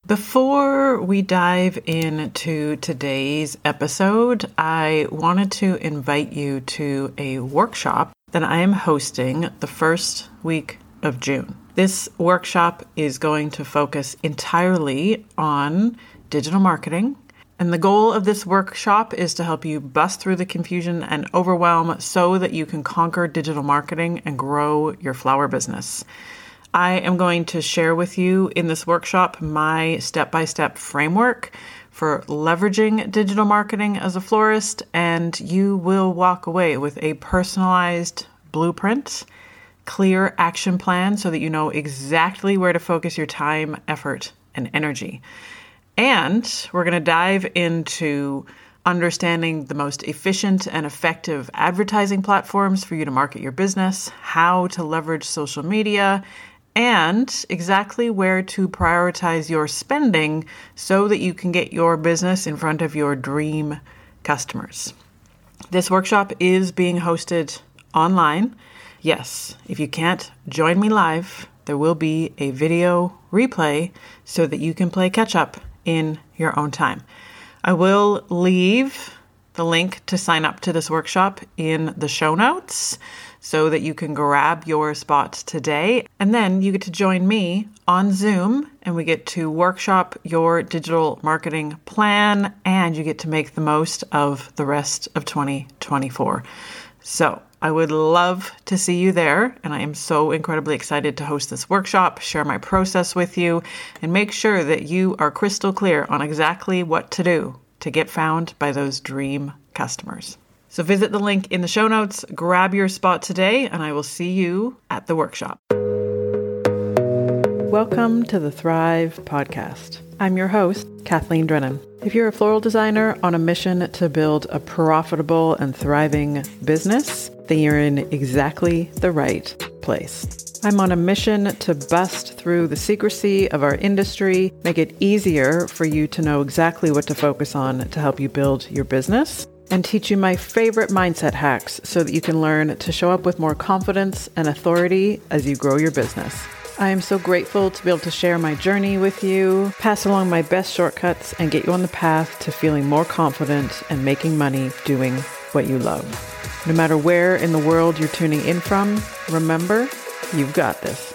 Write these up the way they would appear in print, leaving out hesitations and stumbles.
Before we dive into today's episode, I wanted to invite you to a workshop that I am hosting the first week of June. This workshop is going to focus entirely on digital marketing. And the goal of this workshop is to help you bust through the confusion and overwhelm so that you can conquer digital marketing and grow your flower business. I am going to share with you in this workshop my step-by-step framework for leveraging digital marketing as a florist, and you will walk away with a personalized blueprint, clear action plan so that you know exactly where to focus your time, effort, and energy. And we're going to dive into understanding the most efficient and effective advertising platforms for you to market your business, how to leverage social media, and exactly where to prioritize your spending so that you can get your business in front of your dream customers. This workshop is being hosted online. Yes, if you can't join me live, there will be a video replay so that you can play catch up in your own time. I will leave the link to sign up to this workshop in the show notes so that you can grab your spot today. And then you get to join me on Zoom and we get to workshop your digital marketing plan and you get to make the most of the rest of 2024. So I would love to see you there. And I am so incredibly excited to host this workshop, share my process with you, and make sure that you are crystal clear on exactly what to do to get found by those dream customers. So visit the link in the show notes, grab your spot today, and I will see you at the workshop. Welcome to the Thrive Podcast. I'm your host, Kathleen Drennan. If you're a floral designer on a mission to build a profitable and thriving business, then you're in exactly the right place. I'm on a mission to bust through the secrecy of our industry, make it easier for you to know exactly what to focus on to help you build your business, and teach you my favorite mindset hacks so that you can learn to show up with more confidence and authority as you grow your business. I am so grateful to be able to share my journey with you, pass along my best shortcuts, and get you on the path to feeling more confident and making money doing what you love. No matter where in the world you're tuning in from, remember, you've got this.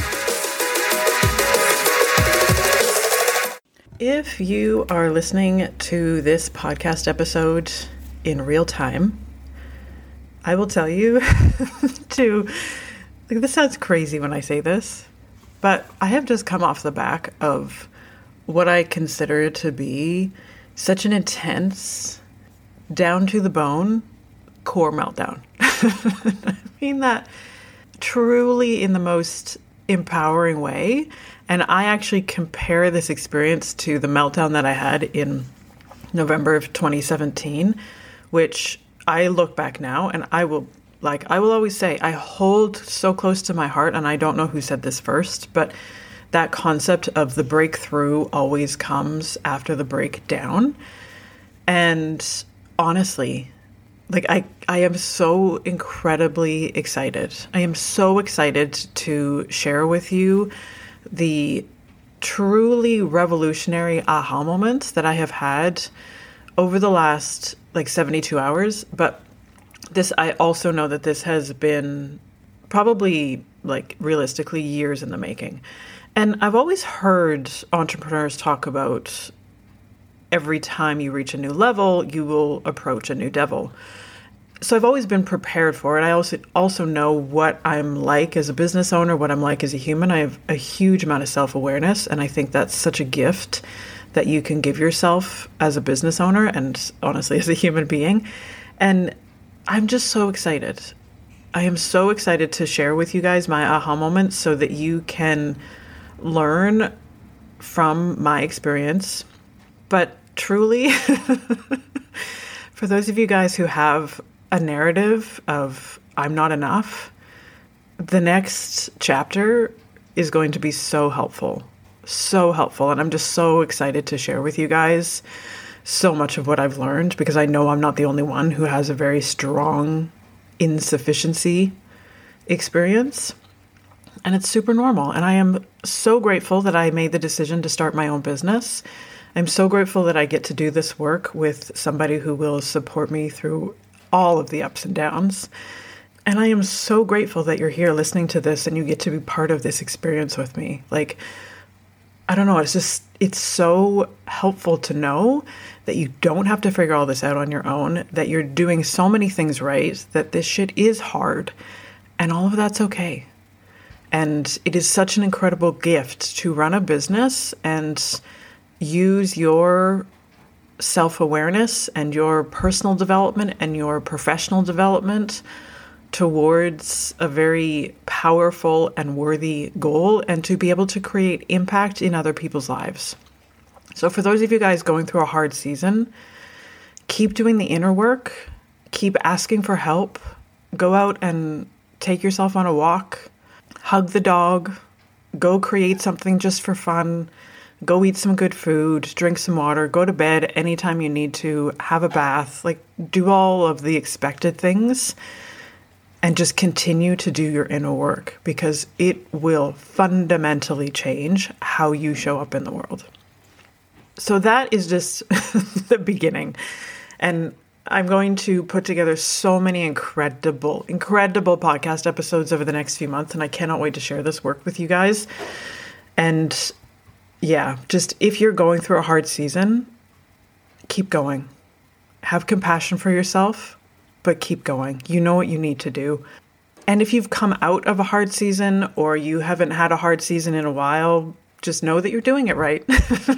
If you are listening to this podcast episode in real time, I will tell you this sounds crazy when I say this, but I have just come off the back of what I consider to be such an intense, down to the bone core meltdown. I mean that truly in the most empowering way. And I actually compare this experience to the meltdown that I had in November of 2017, which I look back now and I will always say, I hold so close to my heart, and I don't know who said this first, but that concept of the breakthrough always comes after the breakdown. And honestly, I am so incredibly excited. I am so excited to share with you the truly revolutionary aha moments that I have had over the last 72 hours. But I also know that this has been probably realistically years in the making. And I've always heard entrepreneurs talk about every time you reach a new level, you will approach a new devil. So I've always been prepared for it. I also know what I'm like as a business owner, what I'm like as a human. I have a huge amount of self-awareness, and I think that's such a gift that you can give yourself as a business owner and honestly as a human being. And I'm just so excited. I am so excited to share with you guys my aha moments so that you can learn from my experience. But truly, for those of you guys who have a narrative of I'm not enough, the next chapter is going to be so helpful. And I'm just so excited to share with you guys so much of what I've learned, because I know I'm not the only one who has a very strong insufficiency experience. And it's super normal. And I am so grateful that I made the decision to start my own business. I'm so grateful that I get to do this work with somebody who will support me through all of the ups and downs. And I am so grateful that you're here listening to this and you get to be part of this experience with me. Like, I don't know, it's so helpful to know that you don't have to figure all this out on your own, that you're doing so many things right, that this shit is hard, and all of that's okay. And it is such an incredible gift to run a business and use your self-awareness and your personal development and your professional development towards a very powerful and worthy goal, and to be able to create impact in other people's lives. So for those of you guys going through a hard season, keep doing the inner work, keep asking for help, go out and take yourself on a walk, hug the dog, go create something just for fun, go eat some good food, drink some water, go to bed anytime you need to, have a bath, like do all of the expected things. And just continue to do your inner work, because it will fundamentally change how you show up in the world. So that is just the beginning. And I'm going to put together so many incredible podcast episodes over the next few months. And I cannot wait to share this work with you guys. And yeah, just if you're going through a hard season, keep going. Have compassion for yourself. But keep going. You know what you need to do. And if you've come out of a hard season or you haven't had a hard season in a while, just know that you're doing it right.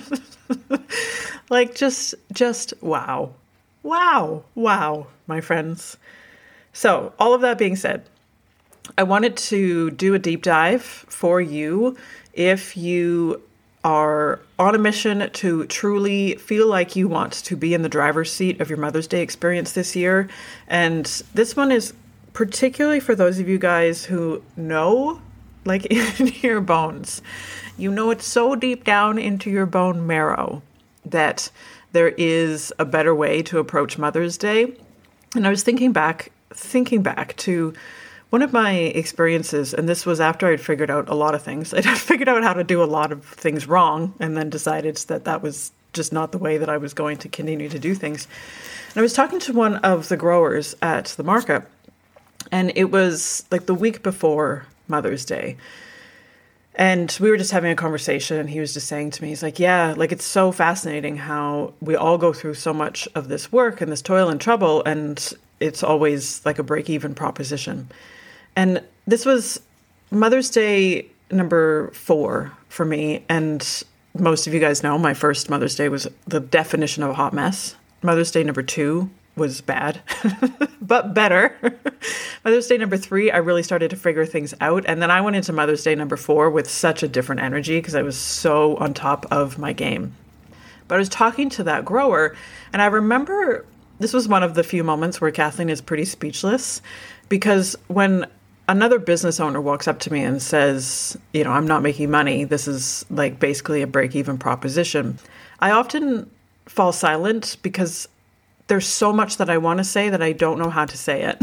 Like just wow. Wow, my friends. So all of that being said, I wanted to do a deep dive for you if you are on a mission to truly feel like you want to be in the driver's seat of your Mother's Day experience this year. And this one is particularly for those of you guys who know, like in your bones, you know it so deep down into your bone marrow that there is a better way to approach Mother's Day. And I was thinking back to one of my experiences, and this was after I'd figured out a lot of things. I'd figured out how to do a lot of things wrong, and then decided that that was just not the way that I was going to continue to do things. And I was talking to one of the growers at the market, and it was like the week before Mother's Day. And we were just having a conversation, and he was just saying to me, he's like, yeah, like it's so fascinating how we all go through so much of this work and this toil and trouble, and it's always like a break-even proposition. And this was Mother's Day number 4 for me. And most of you guys know my first Mother's Day was the definition of a hot mess. Mother's Day number 2 was bad, but better. Mother's Day number 3, I really started to figure things out. And then I went into Mother's Day number 4 with such a different energy because I was so on top of my game. But I was talking to that grower, and I remember this was one of the few moments where Kathleen is pretty speechless, because when another business owner walks up to me and says, you know, I'm not making money, this is like basically a break-even proposition, I often fall silent because there's so much that I want to say that I don't know how to say it.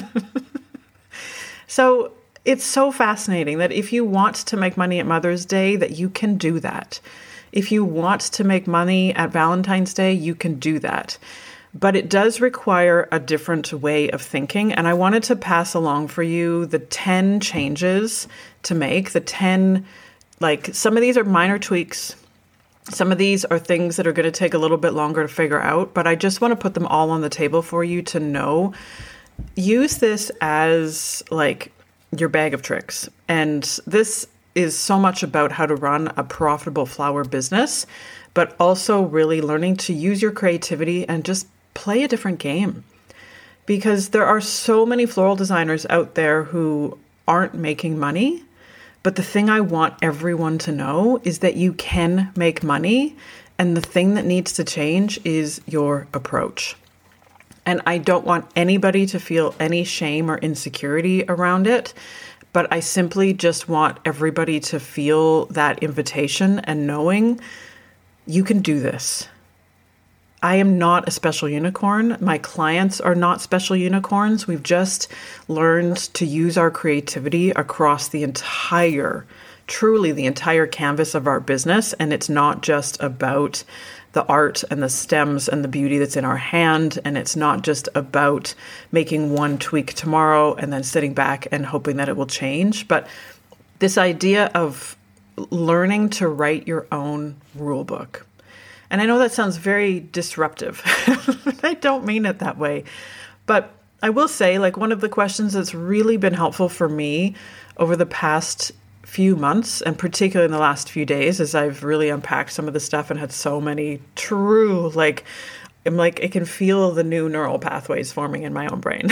So it's so fascinating that if you want to make money at Mother's Day, that you can do that. If you want to make money at Valentine's Day, you can do that. But it does require a different way of thinking. And I wanted to pass along for you the 10 changes to make, the 10, like some of these are minor tweaks. Some of these are things that are going to take a little bit longer to figure out, but I just want to put them all on the table for you to know. Use this as like your bag of tricks. And this is so much about how to run a profitable flower business, but also really learning to use your creativity and just play a different game. Because there are so many floral designers out there who aren't making money. But the thing I want everyone to know is that you can make money. And the thing that needs to change is your approach. And I don't want anybody to feel any shame or insecurity around it. But I simply just want everybody to feel that invitation and knowing you can do this. I am not a special unicorn. My clients are not special unicorns. We've just learned to use our creativity across truly the entire canvas of our business. And it's not just about the art and the stems and the beauty that's in our hand. And it's not just about making one tweak tomorrow and then sitting back and hoping that it will change. But this idea of learning to write your own rule book. And I know that sounds very disruptive. I don't mean it that way. But I will say, like, one of the questions that's really been helpful for me over the past few months, and particularly in the last few days, as I've really unpacked some of the stuff and had so many true, I can feel the new neural pathways forming in my own brain.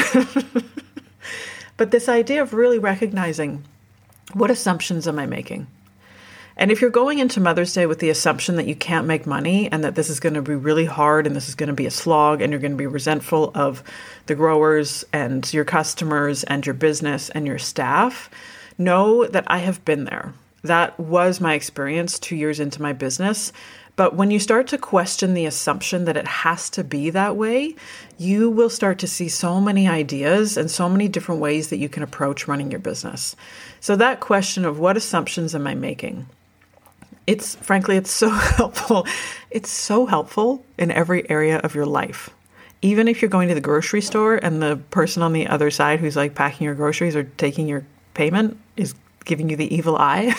But this idea of really recognizing, what assumptions am I making? And if you're going into Mother's Day with the assumption that you can't make money and that this is going to be really hard and this is going to be a slog and you're going to be resentful of the growers and your customers and your business and your staff, know that I have been there. That was my experience 2 years into my business. But when you start to question the assumption that it has to be that way, you will start to see so many ideas and so many different ways that you can approach running your business. So that question of what assumptions am I making? It's so helpful. It's so helpful in every area of your life. Even if you're going to the grocery store and the person on the other side who's like packing your groceries or taking your payment is giving you the evil eye.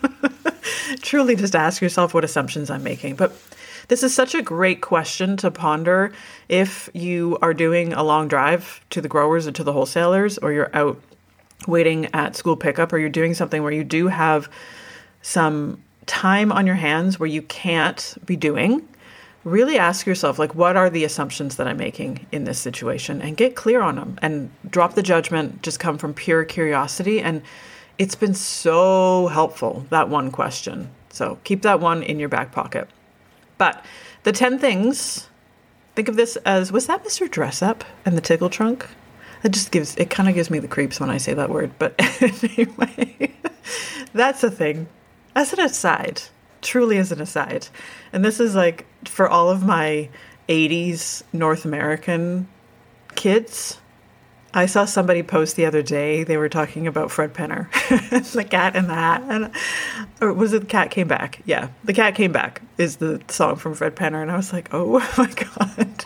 Truly just ask yourself what assumptions I'm making. But this is such a great question to ponder if you are doing a long drive to the growers or to the wholesalers, or you're out waiting at school pickup, or you're doing something where you do have some time on your hands where you can't be doing. Really ask yourself, what are the assumptions that I'm making in this situation, and get clear on them and drop the judgment. Just come from pure curiosity. And it's been so helpful, that one question. So keep that one in your back pocket. But the 10 things, think of this as, was that Mr. Dress Up and the Tickle Trunk? It kind of gives me the creeps when I say that word. But anyway, that's a thing. As an aside, truly as an aside, and this is for all of my 80s North American kids, I saw somebody post the other day, they were talking about Fred Penner, the cat in the hat, or was it The Cat Came Back? Yeah, The Cat Came Back is the song from Fred Penner, and I was like, oh my God.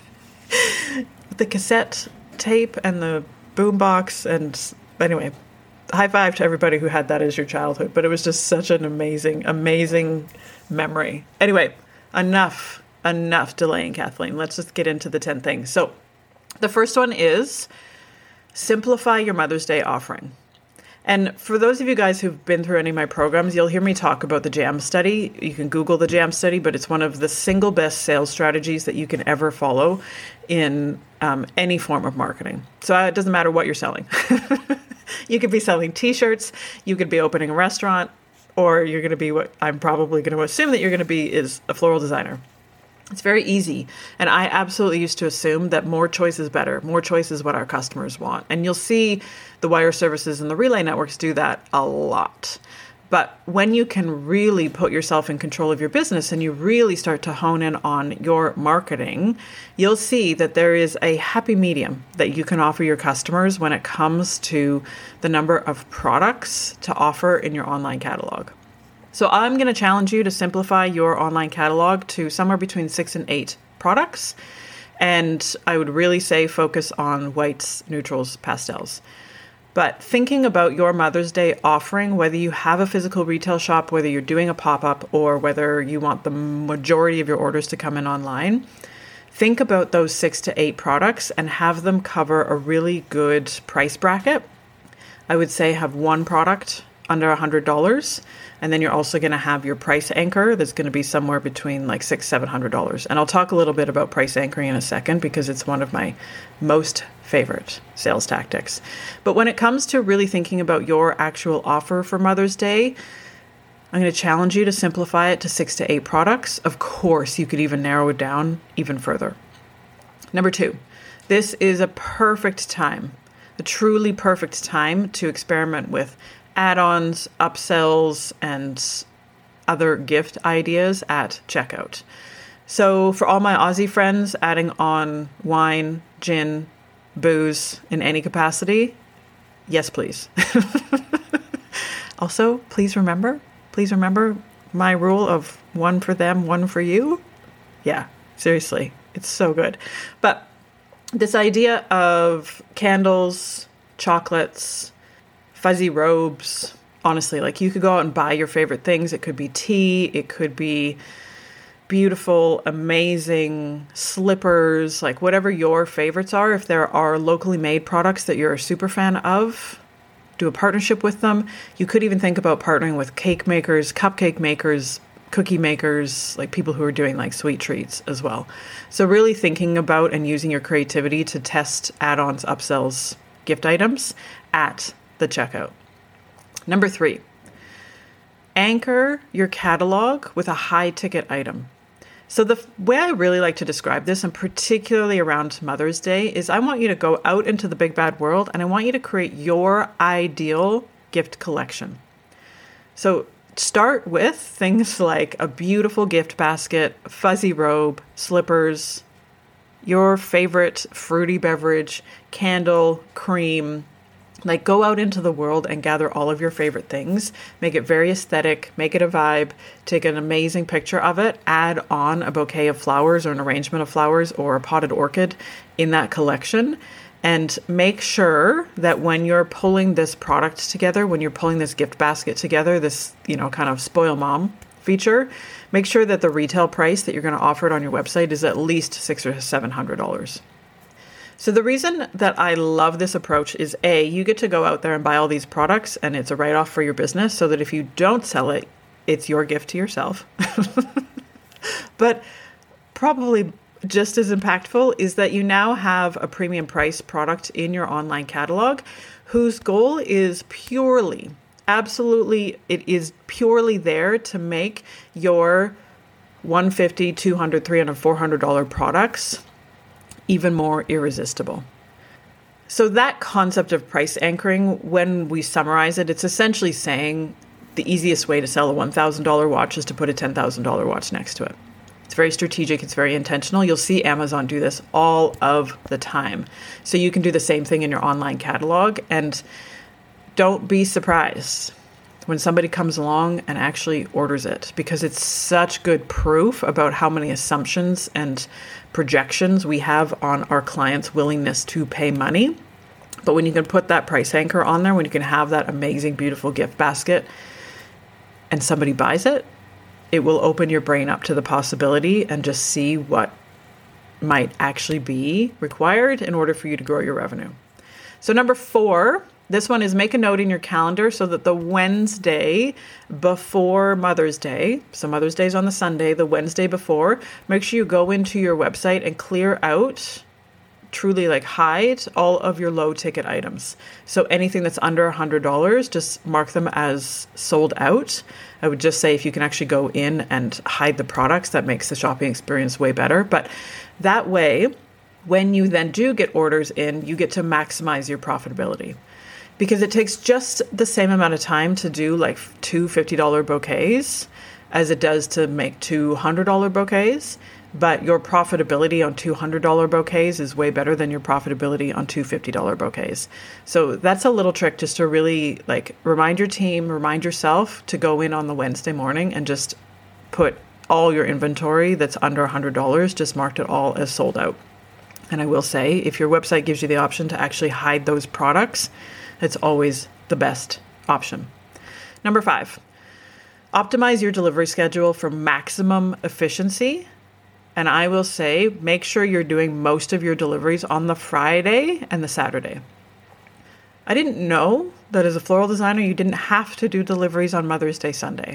The cassette tape and the boombox, and anyway, high five to everybody who had that as your childhood, but it was just such an amazing, amazing memory. Anyway, enough delaying, Kathleen. Let's just get into the 10 things. So the first one is simplify your Mother's Day offering. And for those of you guys who've been through any of my programs, you'll hear me talk about the JAM study. You can Google the JAM study, but it's one of the single best sales strategies that you can ever follow in any form of marketing. So it doesn't matter what you're selling. You could be selling t-shirts, you could be opening a restaurant, or you're going to be, what I'm probably going to assume that you're going to be, is a floral designer. It's very easy. And I absolutely used to assume that more choice is better. More choice is what our customers want. And you'll see the wire services and the relay networks do that a lot. But when you can really put yourself in control of your business and you really start to hone in on your marketing, you'll see that there is a happy medium that you can offer your customers when it comes to the number of products to offer in your online catalog. So I'm going to challenge you to simplify your online catalog to somewhere between 6 and 8 products. And I would really say focus on whites, neutrals, pastels. But thinking about your Mother's Day offering, whether you have a physical retail shop, whether you're doing a pop-up, or whether you want the majority of your orders to come in online, think about those 6 to 8 products and have them cover a really good price bracket. I would say have one product under $100. And then you're also going to have your price anchor that's going to be somewhere between $600-700. And I'll talk a little bit about price anchoring in a second because it's one of my most favorite sales tactics. But when it comes to really thinking about your actual offer for Mother's Day, I'm going to challenge you to simplify it to 6 to 8 products. Of course, you could even narrow it down even further. Number 2, this is a perfect time, a truly perfect time to experiment with add-ons, upsells, and other gift ideas at checkout. So for all my Aussie friends, adding on wine, gin, booze in any capacity, yes, please. Also, please remember my rule of one for them, one for you. Yeah, seriously, it's so good. But this idea of candles, chocolates, fuzzy robes, honestly, like you could go out and buy your favorite things. It could be tea, it could be beautiful, amazing slippers, like whatever your favorites are. If there are locally made products that you're a super fan of, do a partnership with them. You could even think about partnering with cake makers, cupcake makers, cookie makers, like people who are doing like sweet treats as well. So really thinking about and using your creativity to test add-ons, upsells, gift items at the checkout. Number 3, anchor your catalog with a high ticket item. So the way I really like to describe this, and particularly around Mother's Day, is I want you to go out into the big bad world and I want you to create your ideal gift collection. So start with things like a beautiful gift basket, fuzzy robe, slippers, your favorite fruity beverage, candle, cream. Like go out into the world and gather all of your favorite things, make it very aesthetic, make it a vibe, take an amazing picture of it, add on a bouquet of flowers or an arrangement of flowers or a potted orchid in that collection. And make sure that when you're pulling this product together, when you're pulling this gift basket together, this, kind of spoil mom feature, make sure that the retail price that you're going to offer it on your website is at least $600 or $700. So the reason that I love this approach is A, you get to go out there and buy all these products and it's a write-off for your business so that if you don't sell it, it's your gift to yourself. But probably just as impactful is that you now have a premium price product in your online catalog whose goal is purely, absolutely, it is purely there to make your $150, $200, $300, $400 products even more irresistible. So that concept of price anchoring, when we summarize it, it's essentially saying the easiest way to sell a $1,000 watch is to put a $10,000 watch next to it. It's very strategic. It's very intentional. You'll see Amazon do this all of the time. So you can do the same thing in your online catalog, and don't be surprised when somebody comes along and actually orders it, because it's such good proof about how many assumptions and projections we have on our clients' willingness to pay money. But when you can put that price anchor on there, when you can have that amazing, beautiful gift basket and somebody buys it, it will open your brain up to the possibility and just see what might actually be required in order for you to grow your revenue. So number 4, this one is make a note in your calendar so that the Wednesday before Mother's Day, so Mother's Day is on the Sunday, the Wednesday before, make sure you go into your website and clear out, truly like hide all of your low ticket items. So anything that's under $100, just mark them as sold out. I would just say if you can actually go in and hide the products, that makes the shopping experience way better. But that way, when you then do get orders in, you get to maximize your profitability. Because it takes just the same amount of time to do like 2 $50 bouquets as it does to make 2 $100 bouquets. But your profitability on 2 $100 bouquets is way better than your profitability on 2 $50 bouquets. So that's a little trick just to really like remind your team, remind yourself to go in on the Wednesday morning and just put all your inventory that's under $100, just marked it all as sold out. And I will say, if your website gives you the option to actually hide those products, it's always the best option. Number 5, optimize your delivery schedule for maximum efficiency. And I will say, make sure you're doing most of your deliveries on the Friday and the Saturday. I didn't know that as a floral designer, you didn't have to do deliveries on Mother's Day Sunday.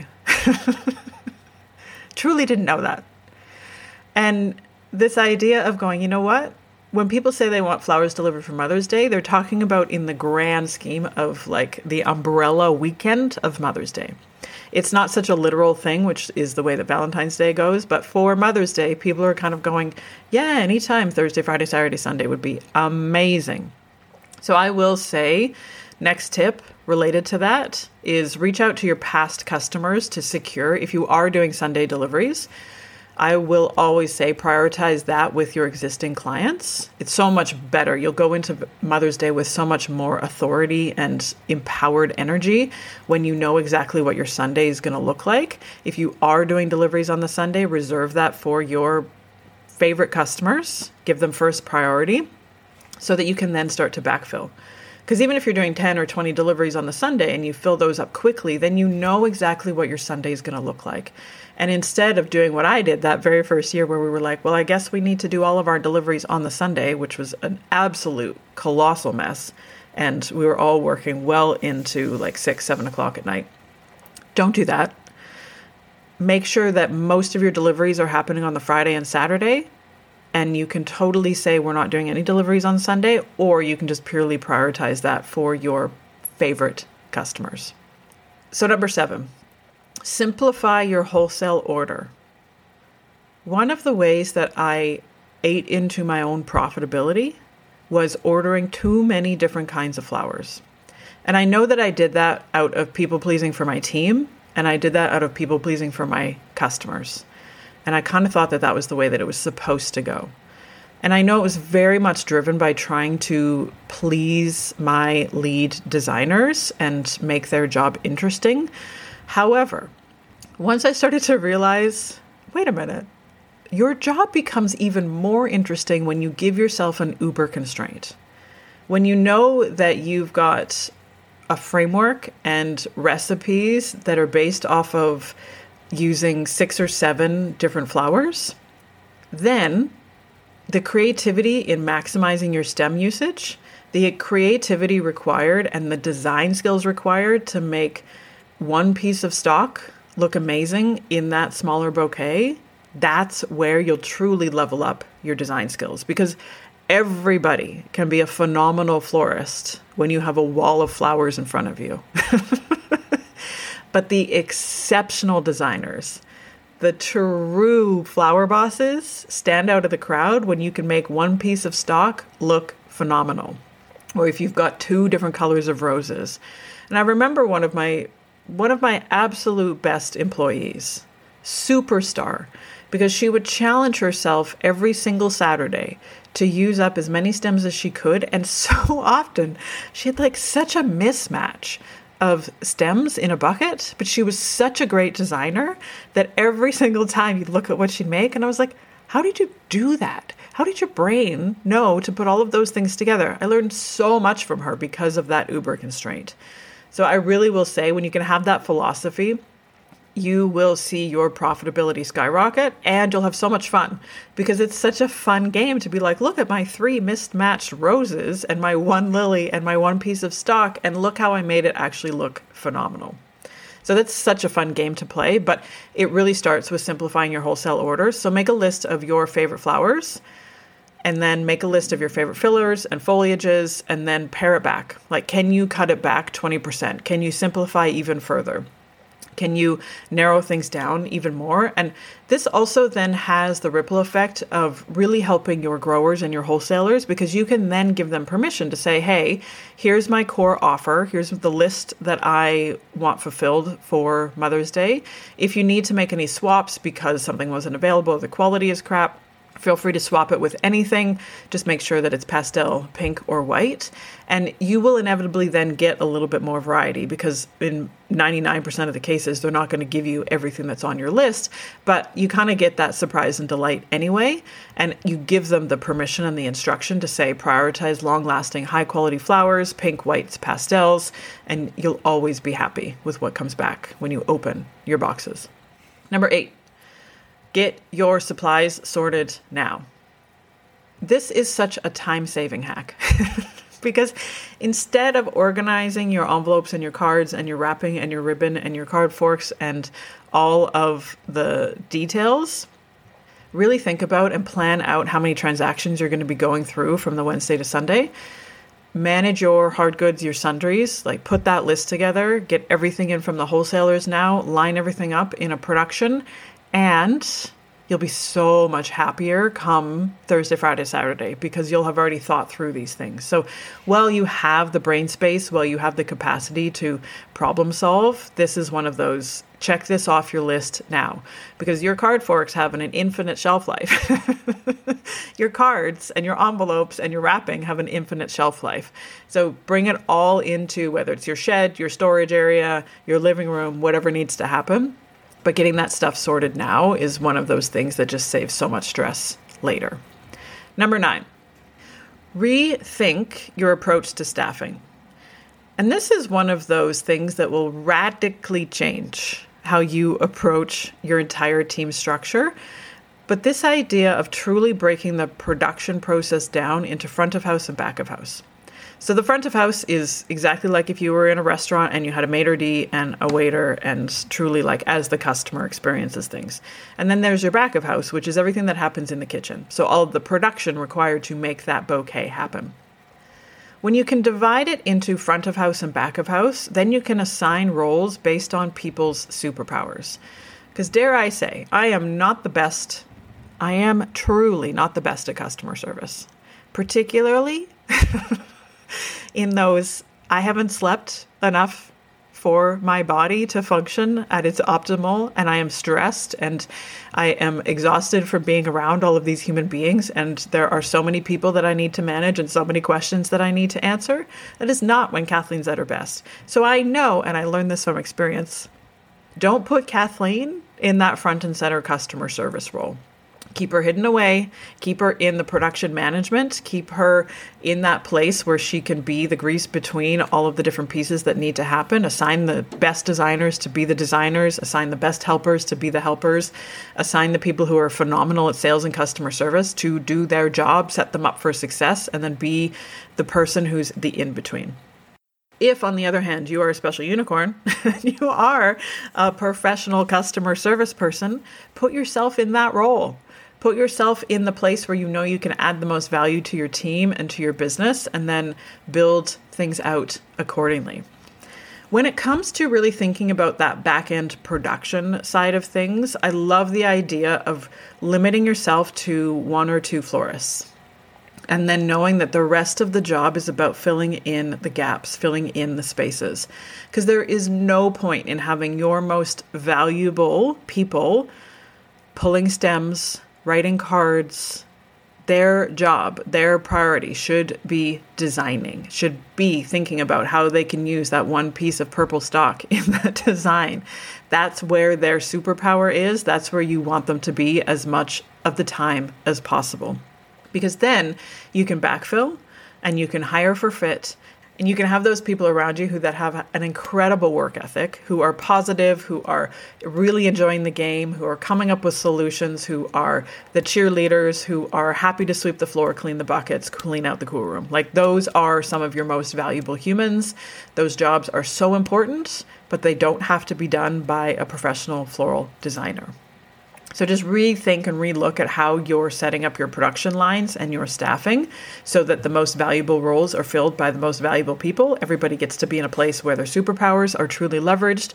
Truly didn't know that. And this idea of going, you know what? When people say they want flowers delivered for Mother's Day, they're talking about in the grand scheme of like the umbrella weekend of Mother's Day. It's not such a literal thing, which is the way that Valentine's Day goes. But for Mother's Day, people are kind of going, yeah, anytime Thursday, Friday, Saturday, Sunday would be amazing. So I will say, next tip related to that is reach out to your past customers to secure, if you are doing Sunday deliveries, I will always say prioritize that with your existing clients. It's so much better. You'll go into Mother's Day with so much more authority and empowered energy when you know exactly what your Sunday is going to look like. If you are doing deliveries on the Sunday, reserve that for your favorite customers. Give them first priority so that you can then start to backfill. Because even if you're doing 10 or 20 deliveries on the Sunday and you fill those up quickly, then you know exactly what your Sunday is going to look like. And instead of doing what I did that very first year where we were like, well, I guess we need to do all of our deliveries on the Sunday, which was an absolute colossal mess. And we were all working well into like 6, 7 o'clock at night. Don't do that. Make sure that most of your deliveries are happening on the Friday and Saturday. And you can totally say we're not doing any deliveries on Sunday, or you can just purely prioritize that for your favorite customers. So number 7, simplify your wholesale order. One of the ways that I ate into my own profitability was ordering too many different kinds of flowers. And I know that I did that out of people pleasing for my team, and I did that out of people pleasing for my customers. And I kind of thought that that was the way that it was supposed to go. And I know it was very much driven by trying to please my lead designers and make their job interesting. However, once I started to realize, wait a minute, your job becomes even more interesting when you give yourself an uber constraint. When you know that you've got a framework and recipes that are based off of using 6 or 7 different flowers, then the creativity in maximizing your stem usage, the creativity required and the design skills required to make one piece of stock look amazing in that smaller bouquet, that's where you'll truly level up your design skills. Because everybody can be a phenomenal florist when you have a wall of flowers in front of you. But the exceptional designers, the true flower bosses, stand out of the crowd when you can make one piece of stock look phenomenal. Or if you've got 2 different colors of roses. And I remember one of my absolute best employees, superstar, because she would challenge herself every single Saturday to use up as many stems as she could. And so often she had like such a mismatch of stems in a bucket, but she was such a great designer that every single time you'd look at what she'd make and I was like, how did you do that? How did your brain know to put all of those things together? I learned so much from her because of that uber constraint. So I really will say when you can have that philosophy, you will see your profitability skyrocket and you'll have so much fun because it's such a fun game to be like, look at my 3 mismatched roses and my 1 lily and my 1 piece of stock and look how I made it actually look phenomenal. So that's such a fun game to play, but it really starts with simplifying your wholesale orders. So make a list of your favorite flowers and then make a list of your favorite fillers and foliages and then pare it back. Like, can you cut it back 20%? Can you simplify even further? Can you narrow things down even more? And this also then has the ripple effect of really helping your growers and your wholesalers because you can then give them permission to say, hey, here's my core offer. Here's the list that I want fulfilled for Mother's Day. If you need to make any swaps because something wasn't available, the quality is crap, feel free to swap it with anything. Just make sure that it's pastel, pink, or white. And you will inevitably then get a little bit more variety because in 99% of the cases, they're not going to give you everything that's on your list, but you kind of get that surprise and delight anyway. And you give them the permission and the instruction to say, prioritize long-lasting, high-quality flowers, pink, whites, pastels, and you'll always be happy with what comes back when you open your boxes. Number 8. Get your supplies sorted now. This is such a time-saving hack because instead of organizing your envelopes and your cards and your wrapping and your ribbon and your card forks and all of the details, really think about and plan out how many transactions you're going to be going through from the Wednesday to Sunday. Manage your hard goods, your sundries, like put that list together, get everything in from the wholesalers now, line everything up in a production, and you'll be so much happier come Thursday, Friday, Saturday, because you'll have already thought through these things. So while you have the brain space, while you have the capacity to problem solve, this is one of those, check this off your list now, because your card forks have an infinite shelf life. Your cards and your envelopes and your wrapping have an infinite shelf life. So bring it all into, whether it's your shed, your storage area, your living room, whatever needs to happen. But getting that stuff sorted now is one of those things that just saves so much stress later. Number 9, rethink your approach to staffing. And this is one of those things that will radically change how you approach your entire team structure. But this idea of truly breaking the production process down into front of house and back of house. So the front of house is exactly like if you were in a restaurant and you had a maitre d' and a waiter, and truly like as the customer experiences things. And then there's your back of house, which is everything that happens in the kitchen. So all of the production required to make that bouquet happen. When you can divide it into front of house and back of house, then you can assign roles based on people's superpowers. Because dare I say, I am truly not the best at customer service, particularly in those I haven't slept enough for my body to function at its optimal, and I am stressed and I am exhausted from being around all of these human beings, and there are so many people that I need to manage and so many questions that I need to answer. That is not when Kathleen's at her best. So I know, and I learned this from experience, don't put Kathleen in that front and center customer service role. Keep her hidden away, keep her in the production management, keep her in that place where she can be the grease between all of the different pieces that need to happen. Assign the best designers to be the designers, assign the best helpers to be the helpers, assign the people who are phenomenal at sales and customer service to do their job, set them up for success, and then be the person who's the in-between. If, on the other hand, you are a special unicorn, you are a professional customer service person, put yourself in that role. Put yourself in the place where you know you can add the most value to your team and to your business, and then build things out accordingly. When it comes to really thinking about that back-end production side of things, I love the idea of limiting yourself to 1 or 2 florists. And then knowing that the rest of the job is about filling in the gaps, filling in the spaces. Because there is no point in having your most valuable people pulling stems, writing cards. Their job, their priority should be designing, should be thinking about how they can use that one piece of purple stock in that design. That's where their superpower is. That's where you want them to be as much of the time as possible. Because then you can backfill and you can hire for fit, and you can have those people around you who that have an incredible work ethic, who are positive, who are really enjoying the game, who are coming up with solutions, who are the cheerleaders, who are happy to sweep the floor, clean the buckets, clean out the cool room. Like, those are some of your most valuable humans. Those jobs are so important, but they don't have to be done by a professional floral designer. So just rethink and relook at how you're setting up your production lines and your staffing so that the most valuable roles are filled by the most valuable people. Everybody gets to be in a place where their superpowers are truly leveraged,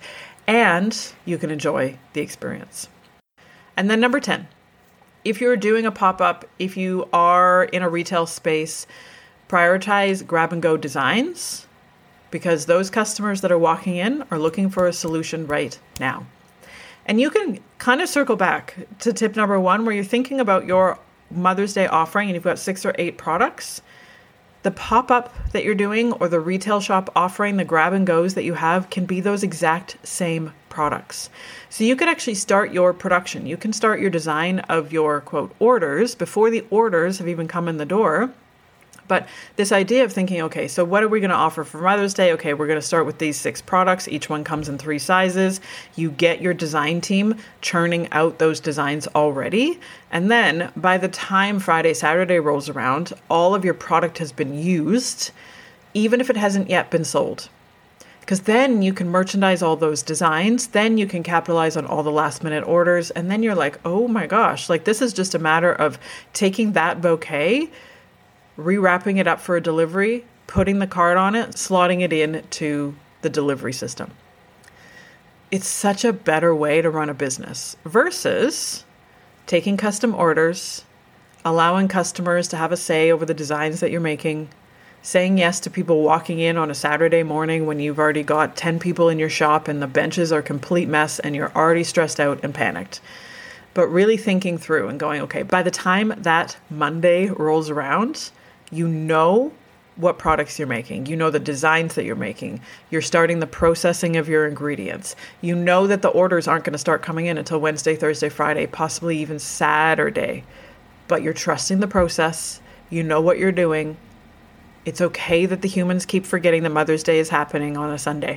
and you can enjoy the experience. And then number 10, if you're doing a pop-up, if you are in a retail space, prioritize grab-and-go designs, because those customers that are walking in are looking for a solution right now. And you can kind of circle back to tip number 1, where you're thinking about your Mother's Day offering and you've got 6 or 8 products. The pop-up that you're doing or the retail shop offering, the grab and goes that you have, can be those exact same products. So you could actually start your production. You can start your design of your, quote, orders before the orders have even come in the door. But this idea of thinking, okay, so what are we going to offer for Mother's Day? Okay, we're going to start with these 6 products. Each one comes in 3 sizes. You get your design team churning out those designs already. And then by the time Friday, Saturday rolls around, all of your product has been used, even if it hasn't yet been sold. Because then you can merchandise all those designs. Then you can capitalize on all the last minute orders. And then you're like, oh my gosh, like this is just a matter of taking that bouquet, rewrapping it up for a delivery, putting the card on it, slotting it in to the delivery system. It's such a better way to run a business versus taking custom orders, allowing customers to have a say over the designs that you're making, saying yes to people walking in on a Saturday morning when you've already got 10 people in your shop and the benches are a complete mess and you're already stressed out and panicked. But really thinking through and going, okay, by the time that Monday rolls around, you know what products you're making. You know the designs that you're making. You're starting the processing of your ingredients. You know that the orders aren't going to start coming in until Wednesday, Thursday, Friday, possibly even Saturday. But you're trusting the process. You know what you're doing. It's okay that the humans keep forgetting that Mother's Day is happening on a Sunday.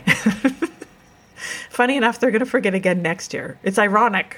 Funny enough, they're going to forget again next year. It's ironic.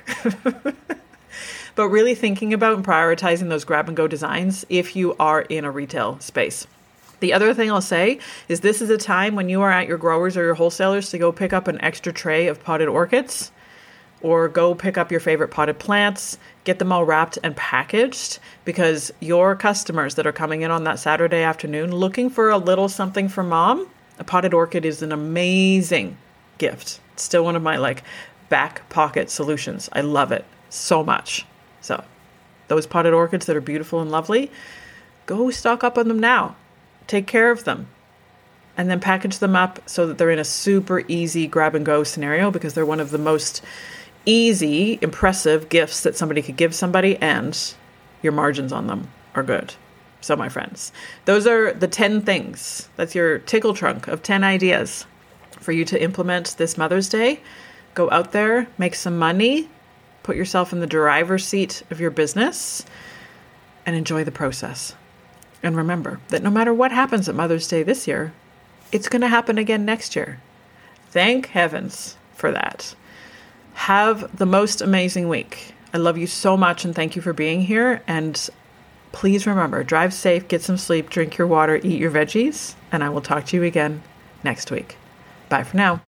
But really thinking about and prioritizing those grab-and-go designs if you are in a retail space. The other thing I'll say is this is a time when you are at your growers or your wholesalers to go pick up an extra tray of potted orchids or go pick up your favorite potted plants, get them all wrapped and packaged, because your customers that are coming in on that Saturday afternoon looking for a little something for mom, a potted orchid is an amazing gift. It's still one of my back pocket solutions. I love it so much. So those potted orchids that are beautiful and lovely, go stock up on them now. Take care of them. And then package them up so that they're in a super easy grab and go scenario, because they're one of the most easy, impressive gifts that somebody could give somebody, and your margins on them are good. So my friends, those are the 10 things. That's your tickle trunk of 10 ideas for you to implement this Mother's Day. Go out there, make some money, put yourself in the driver's seat of your business, and enjoy the process. And remember that no matter what happens at Mother's Day this year, it's going to happen again next year. Thank heavens for that. Have the most amazing week. I love you so much and thank you for being here. And please remember, drive safe, get some sleep, drink your water, eat your veggies, and I will talk to you again next week. Bye for now.